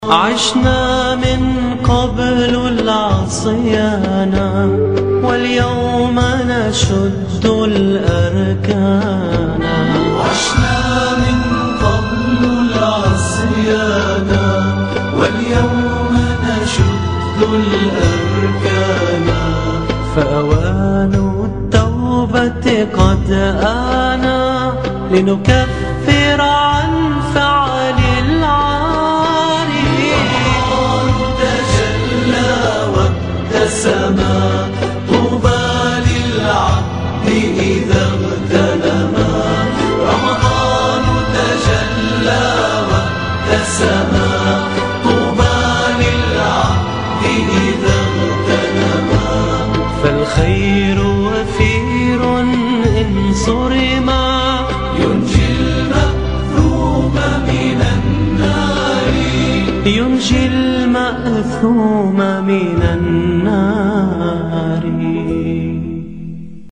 عشنا من قبل العصيانا واليوم نشد الأركان. عشنا من قبل العصيانا واليوم نشد الأركان. فأوان التوبة قد آنا لنكفر عن فعل العاري. رمضان تجلى وابتسما طوبى للعبد إذا اغتنما. رمضان تجلى وابتسما طوبى للعبد إذا اغتنما. فالخير وفير إن صرما ينجي المأثوم من النار. ينجي المأثوم من النار.